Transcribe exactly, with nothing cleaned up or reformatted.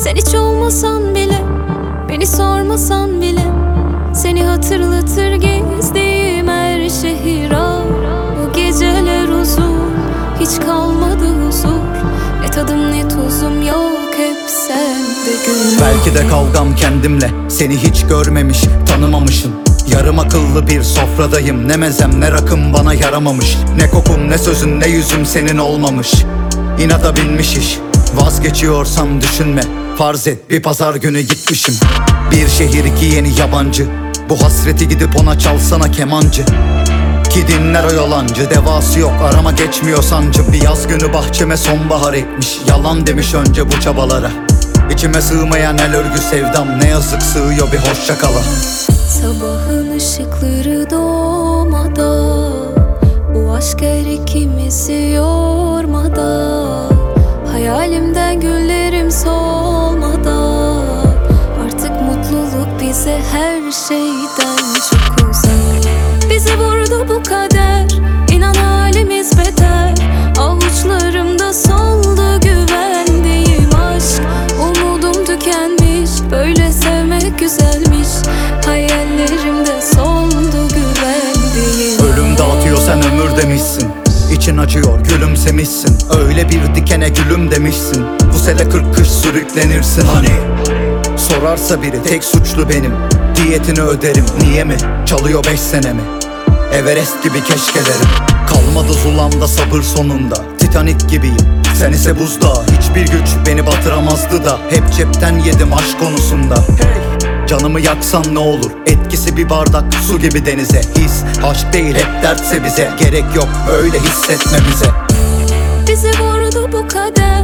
Sen hiç olmasan bile, beni sormasan bile, seni hatırlatır gezdiğim her şehir. Ah, bu geceler uzun, hiç kalmadı huzur. Ne tadım ne tuzum yok, hep sende gül. Belki de kavgam kendimle, seni hiç görmemiş, tanımamışım. Yarım akıllı bir sofradayım, ne mezem ne rakım bana yaramamış. Ne kokum ne sözün ne yüzüm senin olmamış. İnada binmiş iş, vazgeçiyorsam düşünme. Farz et bir pazar günü gitmişim. Bir şehir iki yeni yabancı, bu hasreti gidip ona çalsana kemancı. Ki dinler o yalancı, devası yok arama geçmiyor sancım. Bir yaz günü bahçeme sonbahar ekmiş, yalan demiş önce bu çabalara. İçime sığmayan el örgü sevdam, ne yazık sığıyor bir hoşça kala. Sabahın ışıkları doğmadan, bu aşk her ikimizi yormadan, hayalimden güllerim solmadan, artık mutluluk bize her şeyden çok uzak. Bizi vurdu bu kader, inan halimiz beter. Avuçlarımda soldu güvendiğim aşk. Umudum tükenmiş, böyle sevmek güzelmiş. Hayallerimde soldu güvendiğim. Ölüm dağıtıyor sen ömür demişsin, İçin acıyor gülümsemişsin. Öyle bir dikene gülüm demişsin. Bu sene kırk kış sürüklenirsin hani. Sorarsa biri tek suçlu benim, diyetini öderim. Niye mi? Çalıyor beş senemi, Everest gibi keşkelerim. Kalmadı zulamda sabır sonunda, Titanic gibiyim, sen ise buzda. Hiçbir güç beni batıramazdı da, hep cepten yedim aşk konusunda. Hey! Canımı yaksan ne olur, etkisi bir bardak su gibi denize. His aşk değil hep dertse bize, gerek yok öyle hissetmemize. Bizi vurdu bu kader,